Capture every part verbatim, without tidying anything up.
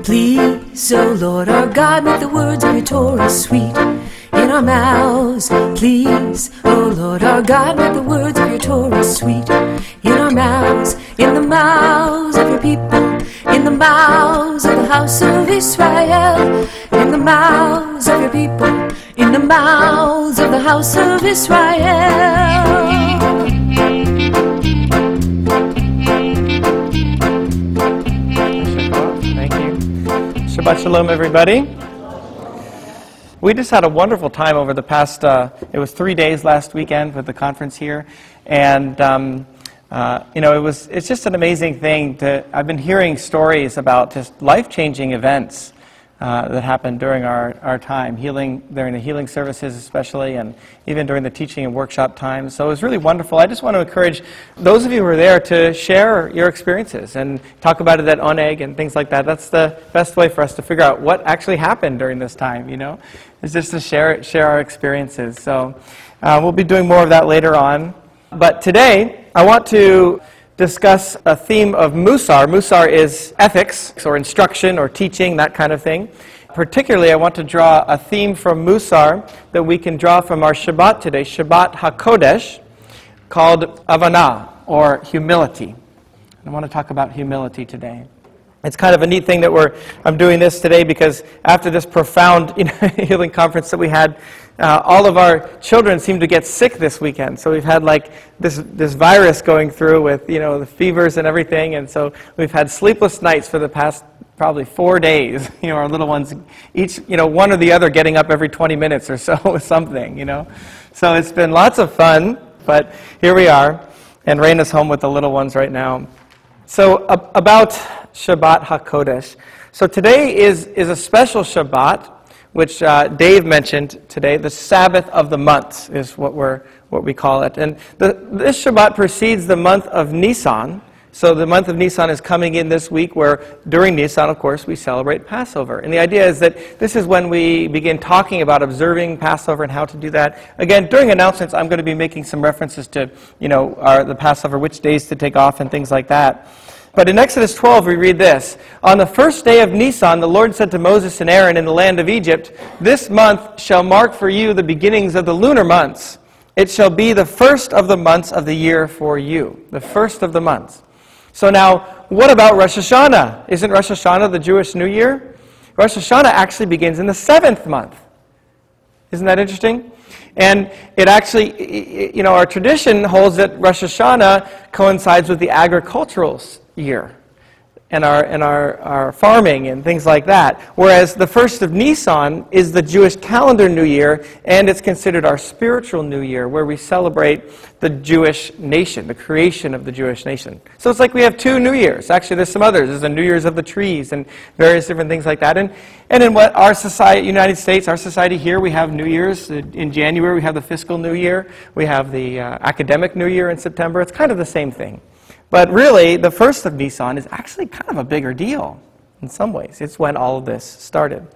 Please, O Lord our God, make the words of your Torah sweet in our mouths. Please, O Lord our God, make the words of your Torah sweet in our mouths, in the mouths of your people, in the mouths of the house of Israel, in the mouths of your people, in the mouths of the house of Israel. Thank you. Shabbat Shalom, everybody. We just had a wonderful time over the past, uh, it was three days last weekend with the conference here. And, um, uh, you know, it was, it's just an amazing thing to, I've been hearing stories about just life-changing events uh, that happened during our, our time, healing, during the healing services especially, and even during the teaching and workshop times. So it was really wonderful. I just want to encourage those of you who were there to share your experiences and talk about it at Oneg and things like that. That's the best way for us to figure out what actually happened during this time, you know, is just to share share our experiences. So uh, we'll be doing more of that later on. But today, I want to discuss a theme of Musar. Musar is ethics, or instruction, or teaching, that kind of thing. Particularly, I want to draw a theme from Musar that we can draw from our Shabbat today, Shabbat HaKodesh, called Avanah, or humility. I want to talk about humility today. It's kind of a neat thing that we're I'm doing this today because after this profound you know, healing conference that we had, uh, all of our children seem to get sick this weekend. So we've had like this this virus going through with you know the fevers and everything, and so we've had sleepless nights for the past probably four days. You know, our little ones, each you know one or the other, getting up every twenty minutes or so with something. You know, so it's been lots of fun. But here we are, and Raina's home with the little ones right now. So uh, about Shabbat HaKodesh. So today is, is a special Shabbat, which uh, Dave mentioned today. The Sabbath of the months is what we're what we call it. And the, this Shabbat precedes the month of Nisan. So the month of Nisan is coming in this week, where during Nisan, of course, we celebrate Passover. And the idea is that this is when we begin talking about observing Passover and how to do that. Again, during announcements, I'm going to be making some references to, you know, our, the Passover, which days to take off and things like that. But in Exodus twelve, we read this. On the first day of Nisan, the Lord said to Moses and Aaron in the land of Egypt, "This month shall mark for you the beginnings of the lunar months. It shall be the first of the months of the year for you." The first of the months. So now, what about Rosh Hashanah? Isn't Rosh Hashanah the Jewish New Year? Rosh Hashanah actually begins in the seventh month. Isn't that interesting? And it actually, you know, our tradition holds that Rosh Hashanah coincides with the agricultural year and our and our, our farming and things like that. Whereas the first of Nisan is the Jewish calendar New Year, and it's considered our spiritual New Year, where we celebrate the Jewish nation, the creation of the Jewish nation. So it's like we have two New Years. Actually, there's some others. There's a New Year's of the trees and various different things like that. And and in what our society, United States, our society here, we have New Year's. In January, we have the fiscal New Year. We have the uh, academic New Year in September. It's kind of the same thing. But really, the first of Nisan is actually kind of a bigger deal in some ways. It's when all of this started.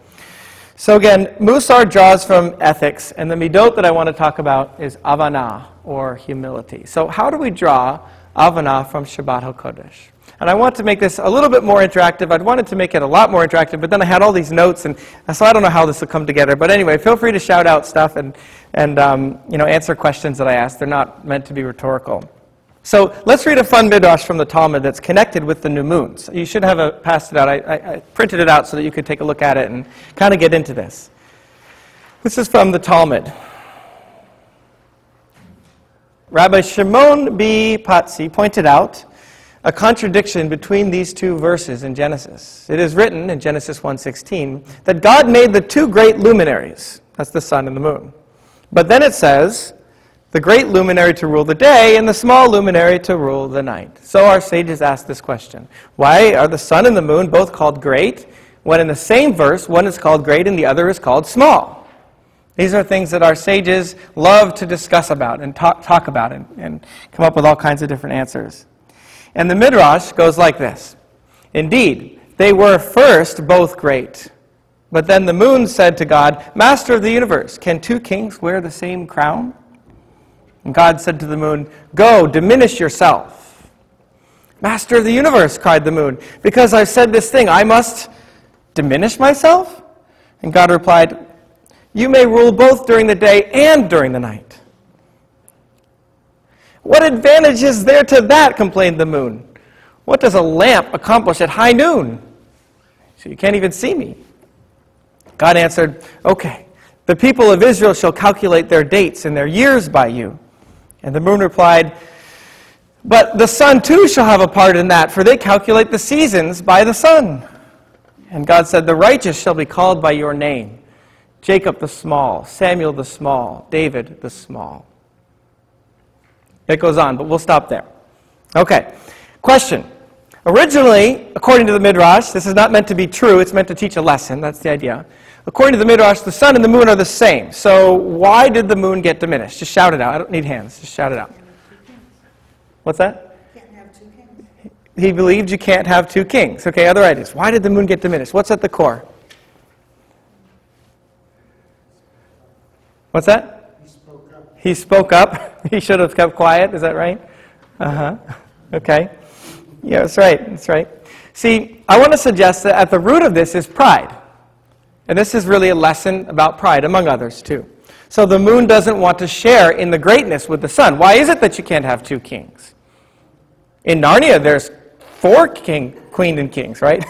So again, Musar draws from ethics, and the midot that I want to talk about is Avanah, or humility. So how do we draw Avanah from Shabbat HaKodesh? And I want to make this a little bit more interactive. I'd wanted to make it a lot more interactive, but then I had all these notes, and so I don't know how this will come together. But anyway, feel free to shout out stuff and, and um, you know, answer questions that I ask. They're not meant to be rhetorical. So let's read a fun midrash from the Talmud that's connected with the new moon. So you should have a, passed it out. I, I, I printed it out so that you could take a look at it and kind of get into this. This is from the Talmud. Rabbi Shimon B. Patzi pointed out a contradiction between these two verses in Genesis. It is written in Genesis one sixteen that God made the two great luminaries. That's the sun and the moon. But then it says, the great luminary to rule the day, and the small luminary to rule the night. So our sages ask this question. Why are the sun and the moon both called great, when in the same verse, one is called great and the other is called small? These are things that our sages love to discuss about and talk, talk about and, and come up with all kinds of different answers. And the Midrash goes like this. Indeed, they were first both great. But then the moon said to God, Master of the universe, can two kings wear the same crown? And God said to the moon, Go, diminish yourself. Master of the universe, cried the moon, because I've said this thing, I must diminish myself? And God replied, you may rule both during the day and during the night. What advantage is there to that, complained the moon. What does a lamp accomplish at high noon? So you can't even see me. God answered, okay, the people of Israel shall calculate their dates and their years by you. And the moon replied, but the sun too shall have a part in that, for they calculate the seasons by the sun. And God said, the righteous shall be called by your name. Jacob the small, Samuel the small, David the small. It goes on, but we'll stop there. Okay, question. Originally, according to the Midrash, this is not meant to be true, it's meant to teach a lesson, that's the idea. According to the Midrash, the sun and the moon are the same. So why did the moon get diminished? Just shout it out. I don't need hands, just shout it out. What's that? Can't have two kings. He believed you can't have two kings. Okay, other ideas. Why did the moon get diminished? What's at the core? What's that? He spoke up. He spoke up. He should have kept quiet. Is that right? Uh-huh. Okay. Yeah, that's right. That's right. See, I want to suggest that at the root of this is pride. And this is really a lesson about pride, among others, too. So the moon doesn't want to share in the greatness with the sun. Why is it that you can't have two kings? In Narnia, there's four king, queen and kings, right?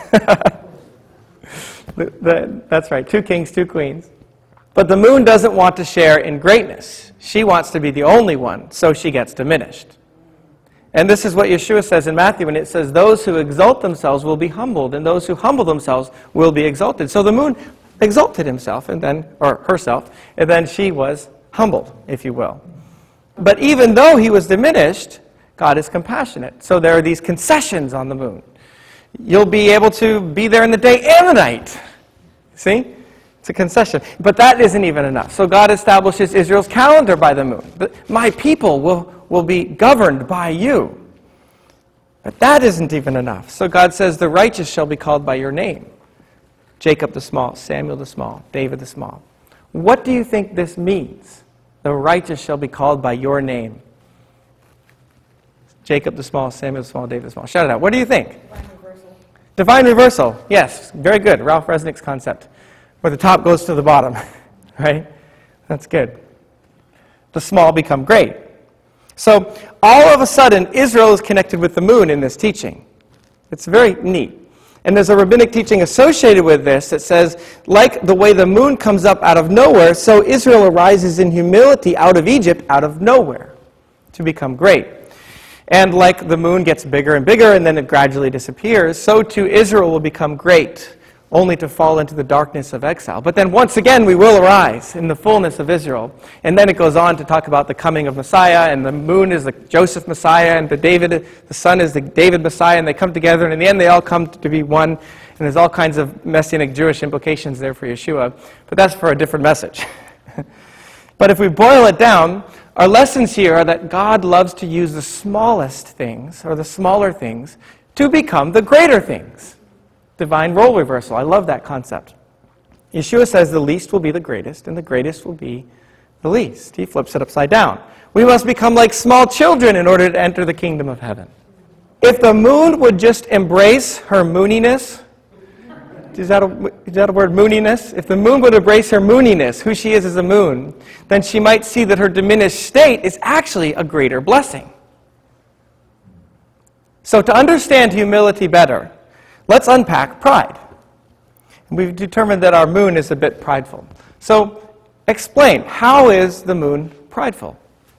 the, the, that's right. Two kings, two queens. But the moon doesn't want to share in greatness. She wants to be the only one, so she gets diminished. And this is what Yeshua says in Matthew, when it says, those who exalt themselves will be humbled, and those who humble themselves will be exalted. So the moon exalted himself, and then, or herself, and then she was humbled, if you will. But even though he was diminished, God is compassionate. So there are these concessions on the moon. You'll be able to be there in the day and the night. See? It's a concession. But that isn't even enough. So God establishes Israel's calendar by the moon. But my people will, will be governed by you. But that isn't even enough. So God says, the righteous shall be called by your name. Jacob the small, Samuel the small, David the small. What do you think this means? The righteous shall be called by your name. Jacob the small, Samuel the small, David the small. Shout it out. What do you think? Divine reversal. Divine reversal. Yes, very good. Ralph Resnick's concept. Where the top goes to the bottom, right? That's good. The small become great. So all of a sudden, Israel is connected with the moon in this teaching. It's very neat. And there's a rabbinic teaching associated with this that says, like the way the moon comes up out of nowhere, so Israel arises in humility out of Egypt, out of nowhere, to become great. And like the moon gets bigger and bigger and then it gradually disappears, so too Israel will become great, only to fall into the darkness of exile. But then once again we will arise in the fullness of Israel. And then it goes on to talk about the coming of Messiah, and the moon is the Joseph Messiah, and the David, the sun is the David Messiah, and they come together, and in the end they all come to be one. And there's all kinds of Messianic Jewish implications there for Yeshua. But that's for a different message. But if we boil it down, our lessons here are that God loves to use the smallest things, or the smaller things, to become the greater things. Divine role reversal. I love that concept. Yeshua says the least will be the greatest, and the greatest will be the least. He flips it upside down. We must become like small children in order to enter the kingdom of heaven. If the moon would just embrace her mooniness, is that, a, is that a word, mooniness? If the moon would embrace her mooniness, who she is as a moon, then she might see that her diminished state is actually a greater blessing. So to understand humility better, let's unpack pride. We've determined that our moon is a bit prideful. So explain, how is the moon prideful?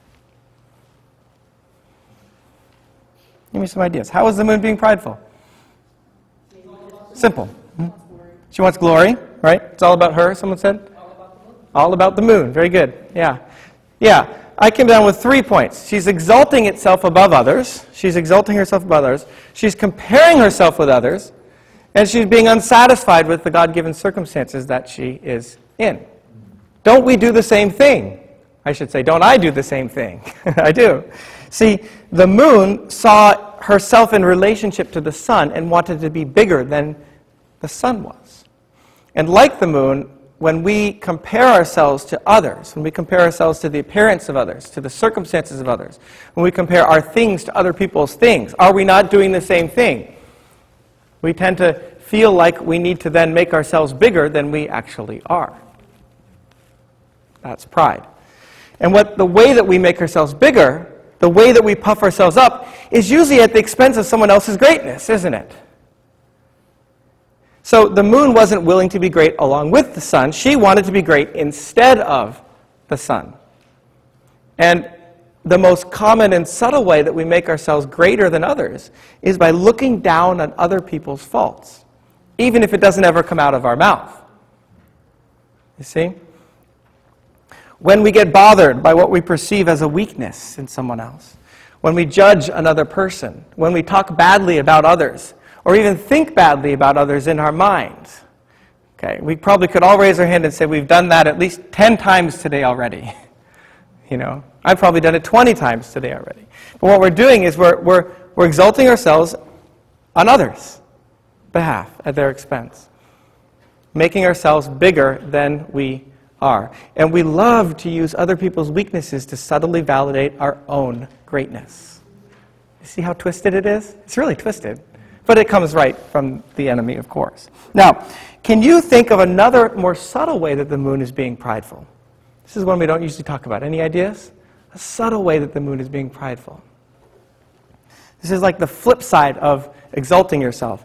Give me some ideas. How is the moon being prideful? Simple. Hmm? She wants glory, right? It's all about her, someone said? All about the moon. All about the moon. Very good. Yeah. Yeah. I came down with three points. She's exalting itself above others. She's exalting herself above others. She's comparing herself with others. And she's being unsatisfied with the God-given circumstances that she is in. Don't we do the same thing? I should say, don't I do the same thing? I do. See, the moon saw herself in relationship to the sun and wanted to be bigger than the sun was. And like the moon, when we compare ourselves to others, when we compare ourselves to the appearance of others, to the circumstances of others, when we compare our things to other people's things, are we not doing the same thing? We tend to feel like we need to then make ourselves bigger than we actually are. That's pride. And what the way that we make ourselves bigger, the way that we puff ourselves up, is usually at the expense of someone else's greatness, isn't it? So the moon wasn't willing to be great along with the sun. She wanted to be great instead of the sun. And the most common and subtle way that we make ourselves greater than others is by looking down on other people's faults, even if it doesn't ever come out of our mouth. You see? When we get bothered by what we perceive as a weakness in someone else, when we judge another person, when we talk badly about others, or even think badly about others in our minds, okay, we probably could all raise our hand and say we've done that at least ten times today already. You know, I've probably done it twenty times today already. But what we're doing is we're, we're, we're exalting ourselves on others' behalf at their expense, making ourselves bigger than we are. And we love to use other people's weaknesses to subtly validate our own greatness. You see how twisted it is? It's really twisted. But it comes right from the enemy, of course. Now, can you think of another more subtle way that the moon is being prideful? This is one we don't usually talk about. Any ideas? A subtle way that the moon is being prideful. This is like the flip side of exalting yourself.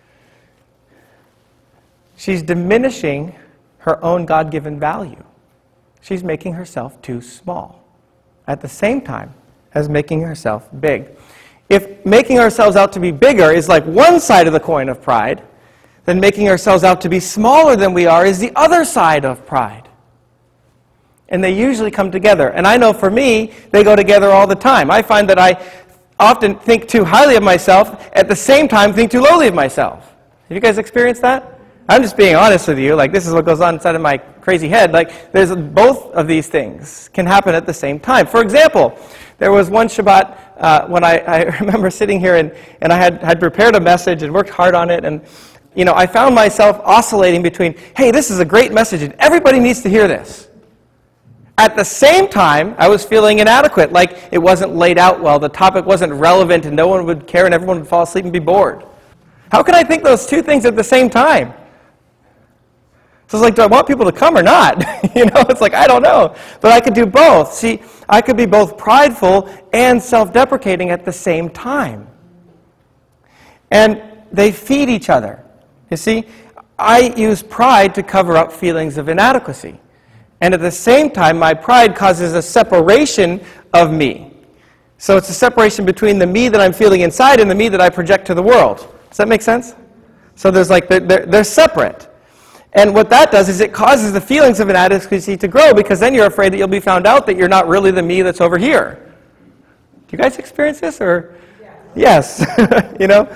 She's diminishing her own God-given value. She's making herself too small, at the same time as making herself big. If making ourselves out to be bigger is like one side of the coin of pride, then making ourselves out to be smaller than we are is the other side of pride. And they usually come together. And I know for me, they go together all the time. I find that I often think too highly of myself, at the same time think too lowly of myself. Have you guys experienced that? I'm just being honest with you. Like, this is what goes on inside of my crazy head. Like, there's both of these things can happen at the same time. For example, there was one Shabbat uh, when I, I remember sitting here and, and I had, had prepared a message and worked hard on it. And, you know, I found myself oscillating between, hey, this is a great message and everybody needs to hear this. At the same time, I was feeling inadequate, like it wasn't laid out well, the topic wasn't relevant, and no one would care, and everyone would fall asleep and be bored. How can I think those two things at the same time? So it's like, do I want people to come or not? You know, it's like, I don't know. But I could do both. See, I could be both prideful and self-deprecating at the same time. And they feed each other. You see, I use pride to cover up feelings of inadequacy. And at the same time, my pride causes a separation of me. So it's a separation between the me that I'm feeling inside and the me that I project to the world. Does that make sense? So there's like, they're, they're, they're separate. And what that does is it causes the feelings of inadequacy to grow, because then you're afraid that you'll be found out that you're not really the me that's over here. Do you guys experience this? Or yes, yes. You know?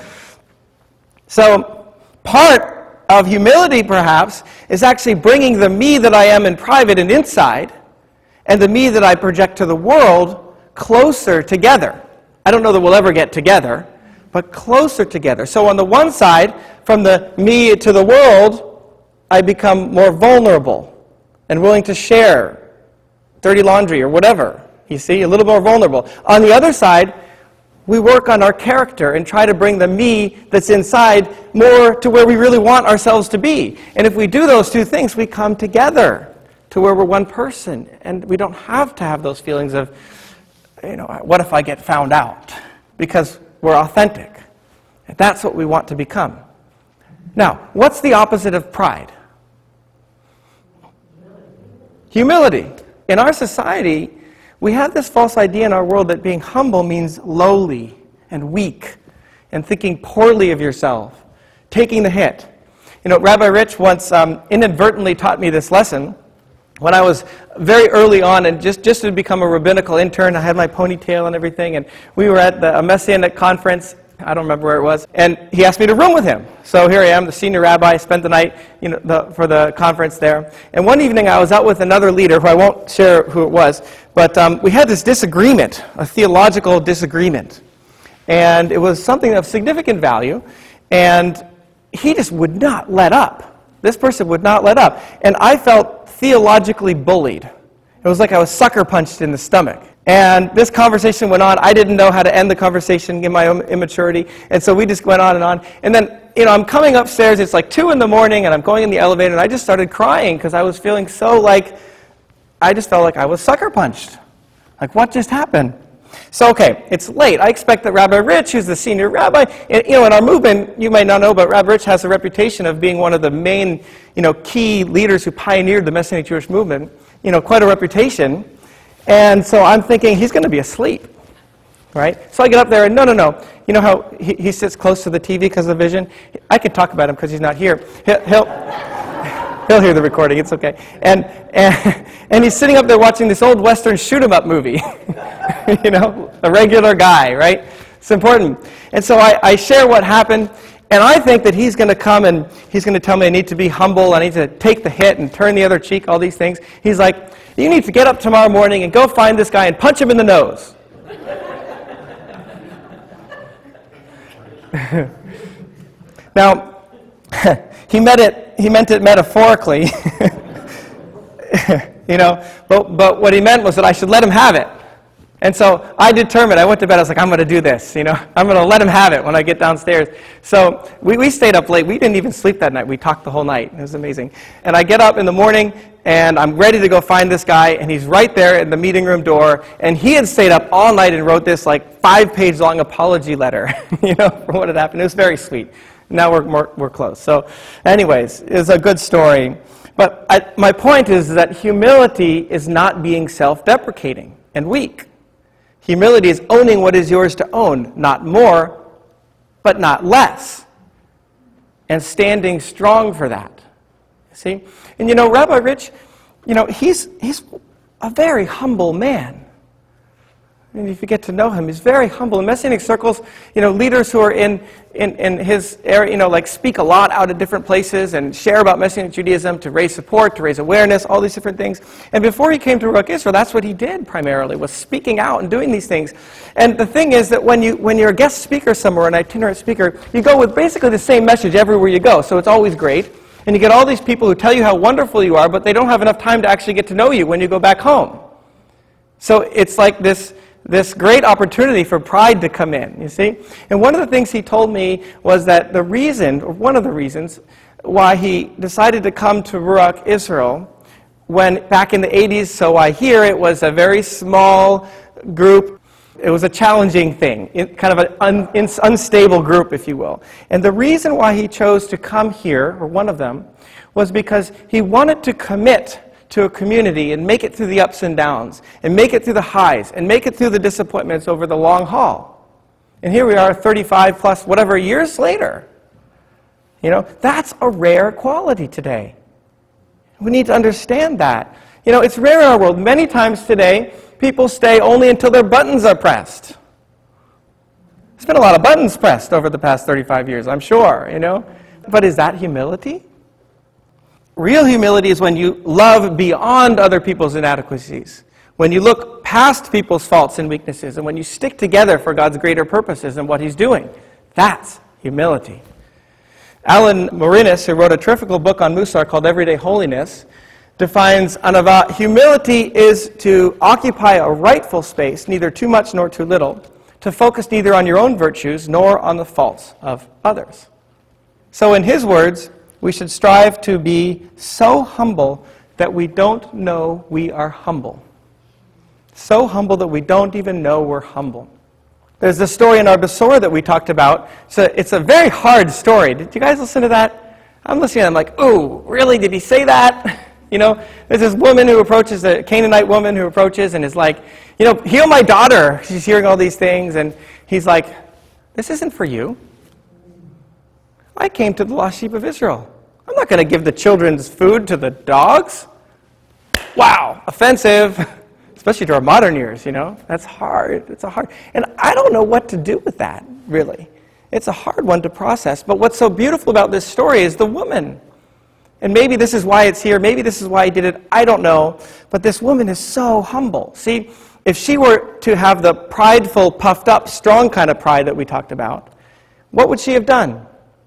So part of humility, perhaps, is actually bringing the me that I am in private and inside, and the me that I project to the world closer together. I don't know that we'll ever get together, but closer together. So on the one side, from the me to the world, I become more vulnerable and willing to share dirty laundry or whatever. You see, a little more vulnerable. On the other side, we work on our character and try to bring the me that's inside more to where we really want ourselves to be. And if we do those two things, we come together to where we're one person. And we don't have to have those feelings of, you know, what if I get found out? Because we're authentic. And that's what we want to become. Now, what's the opposite of pride? Humility. In our society, we have this false idea in our world that being humble means lowly and weak and thinking poorly of yourself, taking the hit. You know, Rabbi Rich once um, inadvertently taught me this lesson when I was very early on and just, just to become a rabbinical intern. I had my ponytail and everything, and we were at the, a Messianic conference. I don't remember where it was, and he asked me to room with him. So here I am, the senior rabbi, spent the night, you know, the, for the conference there. And one evening I was out with another leader, who I won't share who it was, but um, we had this disagreement, a theological disagreement. And it was something of significant value, and he just would not let up. This person would not let up. And I felt theologically bullied. It was like I was sucker punched in the stomach. And this conversation went on. I didn't know how to end the conversation in my own immaturity. And so we just went on and on. And then, you know, I'm coming upstairs. It's like two in the morning, and I'm going in the elevator, and I just started crying because I was feeling so like, I just felt like I was sucker punched. Like, what just happened? So, okay, it's late. I expect that Rabbi Rich, who's the senior rabbi, and, you know, in our movement, you might not know, but Rabbi Rich has a reputation of being one of the main, you know, key leaders who pioneered the Messianic Jewish movement. You know, quite a reputation. And so I'm thinking he's going to be asleep, right? So I get up there and no, no, no. You know how he, he sits close to the T V because of the vision? I can talk about him because he's not here. He'll, he'll, he'll hear the recording. It's okay. And, and and he's sitting up there watching this old Western shoot-'em-up movie. You know, a regular guy, right? It's important. And so I, I share what happened. And I think that he's going to come and he's going to tell me I need to be humble, I need to take the hit and turn the other cheek, all these things. He's like, you need to get up tomorrow morning and go find this guy and punch him in the nose. Now, he meant it, he meant it metaphorically, you know, but, but what he meant was that I should let him have it. And so I determined, I went to bed, I was like, I'm going to do this, you know. I'm going to let him have it when I get downstairs. So we, we stayed up late. We didn't even sleep that night. We talked the whole night. It was amazing. And I get up in the morning, and I'm ready to go find this guy, and he's right there in the meeting room door. And he had stayed up all night and wrote this, like, five-page long apology letter, you know, for what had happened. It was very sweet. Now we're, we're, we're close. So anyways, it's a good story. But I, my point is that humility is not being self-deprecating and weak. Humility is owning what is yours to own, not more, but not less, and standing strong for that. See? And you know, Rabbi Rich, you know, he's he's a very humble man. And if you get to know him, he's very humble. In Messianic circles, you know, leaders who are in, in, in his area, you know, like speak a lot out at different places and share about Messianic Judaism to raise support, to raise awareness, all these different things. And before he came to Ruach Israel, that's what he did primarily, was speaking out and doing these things. And the thing is that when, you, when you're a guest speaker somewhere, an itinerant speaker, you go with basically the same message everywhere you go, so it's always great. And you get all these people who tell you how wonderful you are, but they don't have enough time to actually get to know you when you go back home. So it's like this... this great opportunity for pride to come in, you see? And one of the things he told me was that the reason, or one of the reasons, why he decided to come to Ruach Israel, when back in the eighties, so I hear, it was a very small group. It was a challenging thing, kind of an un, unstable group, if you will. And the reason why he chose to come here, or one of them, was because he wanted to commit to a community and make it through the ups and downs, and make it through the highs, and make it through the disappointments over the long haul. And here we are thirty-five plus whatever years later. You know, that's a rare quality today. We need to understand that. You know, it's rare in our world. Many times today, people stay only until their buttons are pressed. There's been a lot of buttons pressed over the past thirty-five years, I'm sure, you know. But is that humility? Real humility is when you love beyond other people's inadequacies, when you look past people's faults and weaknesses, and when you stick together for God's greater purposes and what He's doing. That's humility. Alan Morinis, who wrote a terrific book on Musar called Everyday Holiness, defines anava. Humility is to occupy a rightful space, neither too much nor too little, to focus neither on your own virtues nor on the faults of others. So in his words, we should strive to be so humble that we don't know we are humble. So humble that we don't even know we're humble. There's this story in our Besorah that we talked about. So it's a very hard story. Did you guys listen to that? I'm listening and I'm like, ooh, really? Did he say that? You know, there's this woman who approaches, a Canaanite woman who approaches and is like, you know, heal my daughter. She's hearing all these things. And he's like, this isn't for you. I came to the lost sheep of Israel. I'm not going to give the children's food to the dogs. Wow, offensive, especially to our modern ears, you know. That's hard. It's a hard. And I don't know what to do with that, really. It's a hard one to process. But what's so beautiful about this story is the woman. And maybe this is why it's here. Maybe this is why he did it. I don't know. But this woman is so humble. See, if she were to have the prideful, puffed up, strong kind of pride that we talked about, what would she have done?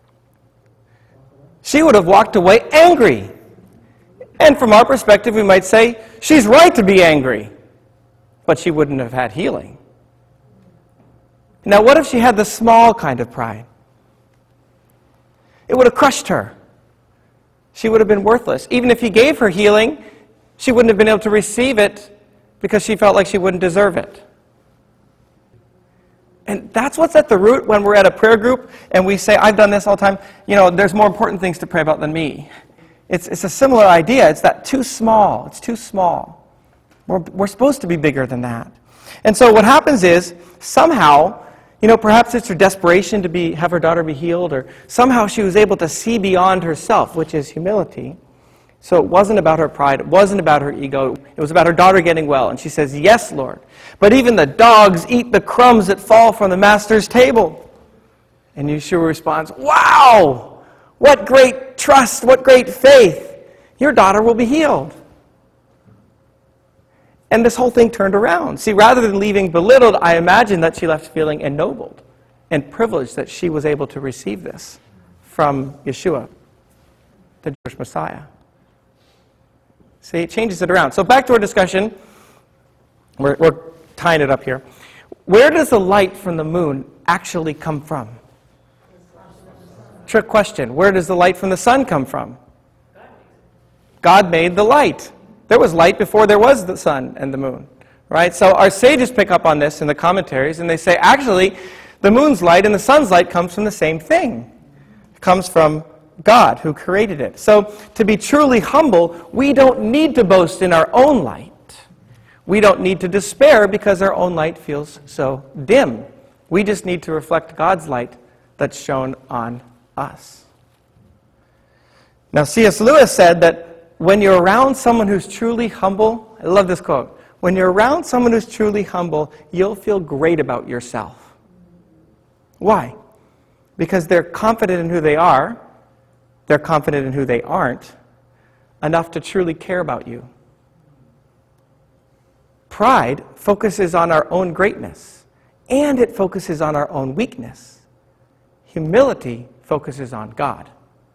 She would have walked away angry. And from our perspective, we might say, she's right to be angry. but she wouldn't have had healing. Now, what if she had the small kind of pride? It would have crushed her. She would have been worthless. Even if he gave her healing, she wouldn't have been able to receive it because she felt like she wouldn't deserve it. And that's what's at the root when we're at a prayer group and we say, I've done this all the time, you know, there's more important things to pray about than me. It's, it's a similar idea. It's that too small. It's too small. We're, we're supposed to be bigger than that. And so what happens is, somehow, you know, perhaps it's her desperation to be have her daughter be healed, or somehow she was able to see beyond herself, which is humility. So it wasn't about her pride. It wasn't about her ego. It was about her daughter getting well. And she says, yes, Lord. But even the dogs eat the crumbs that fall from the master's table. And Yeshua responds, wow, what great trust, what great faith. Your daughter will be healed. And this whole thing turned around. See, rather than leaving belittled, I imagine that she left feeling ennobled and privileged that she was able to receive this from Yeshua, the Jewish Messiah. See, it changes it around. So back to our discussion. We're, we're tying it up here. Where does the light from the moon actually come from? Trick question. Where does the light from the sun come from? God made the light. There was light before there was the sun and the moon. Right? So our sages pick up on this in the commentaries, and they say, actually, the moon's light and the sun's light comes from the same thing. It comes from God who created it. So to be truly humble, we don't need to boast in our own light. We don't need to despair because our own light feels so dim. We just need to reflect God's light that's shown on us. Now, C S Lewis said that when you're around someone who's truly humble, I love this quote, when you're around someone who's truly humble, you'll feel great about yourself. Why? Because they're confident in who they are, they're confident in who they aren't, enough to truly care about you. Pride focuses on our own greatness, and it focuses on our own weakness. Humility focuses on God.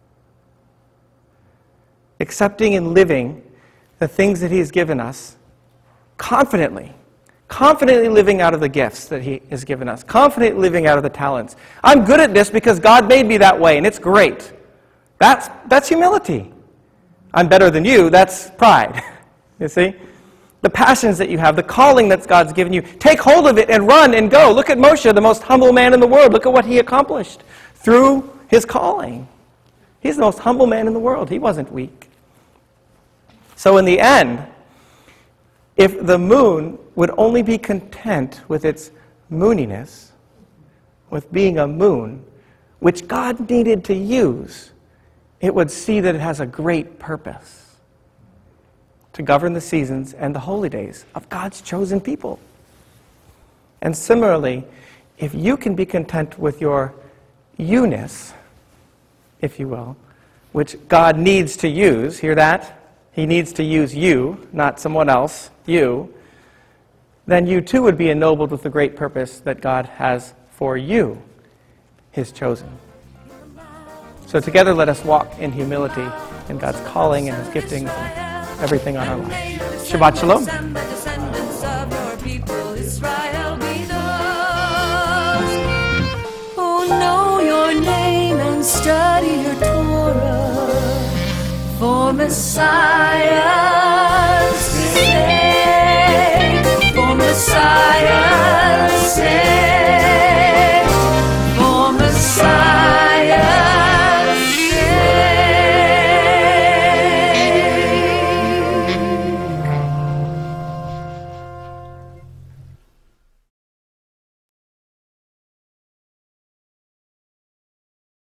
Accepting and living the things that He has given us confidently. Confidently living out of the gifts that He has given us. Confidently living out of the talents. I'm good at this because God made me that way, and it's great. That's, that's humility. I'm better than you, that's pride. You see? The passions that you have, the calling that God's given you, take hold of it and run and go. Look at Moshe, the most humble man in the world. Look at what he accomplished through his calling. He's the most humble man in the world. He wasn't weak. So in the end, if the moon would only be content with its mooniness, with being a moon, which God needed to use, it would see that it has a great purpose to govern the seasons and the holy days of God's chosen people. And similarly, if you can be content with your you-ness, if you will, which God needs to use, hear that? He needs to use you, not someone else, you, then you too would be ennobled with the great purpose that God has for you, His chosen. So together let us walk in humility in God's calling and His giftings and everything on our lives. Shabbat Shalom. Oh, know your name and study your Torah, for Messiah's sake, for Messiah's sake.